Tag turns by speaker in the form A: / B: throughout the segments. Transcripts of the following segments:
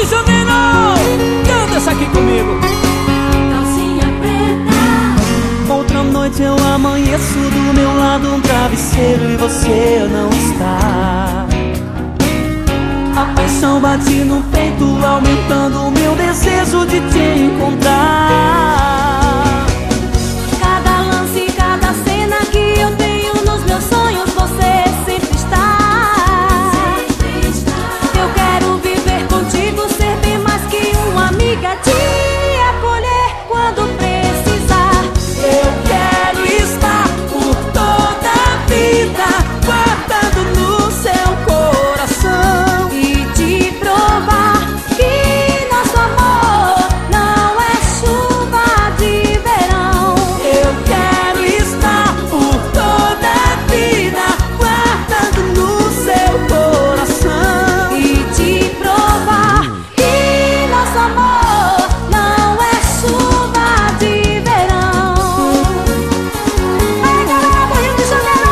A: de Janeiro. Canta essa aqui comigo.
B: Calcinha preta.
A: Outra noite eu amanheço do meu lado um travesseiro e você não está. A paixão bate no peito, aumentando o meu desejo de te encontrar.
B: Cada lance, cada cena que eu tenho nos meus sonhos, você sempre está. Eu quero viver contigo, ser bem mais que uma amiga, te acolher quando precisar.
A: Eu quero estar por toda a vida, guardado no seu coração,
B: E te provar que nosso amor não é chuva de verão.
A: eu quero estar por toda a vida, guardado no seu coração.
B: E te provar que nosso amor não é chuva de verão. Vai, galera do Rio de Janeiro!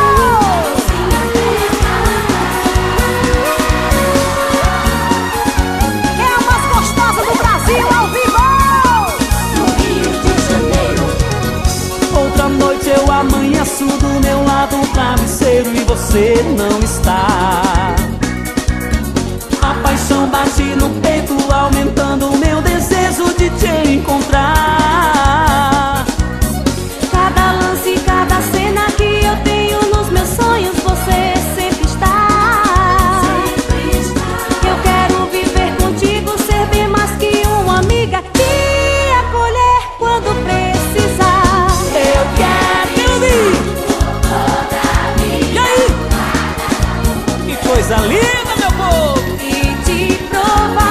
B: É a mais gostosa do Brasil ao vivo! No Rio de Janeiro.
A: Outra noite eu amanheço do meu lado um travesseiro e você não está. A paixão bate no peito, aumentando o meu desejo de te encontrar.
B: Cada lance, cada cena que eu tenho nos meus sonhos, você sempre está. Eu quero viver contigo, ser bem mais que uma amiga, te acolher quando precisar.
A: Eu quero ouvir. E aí? Que coisa linda, meu povo!
B: E te provar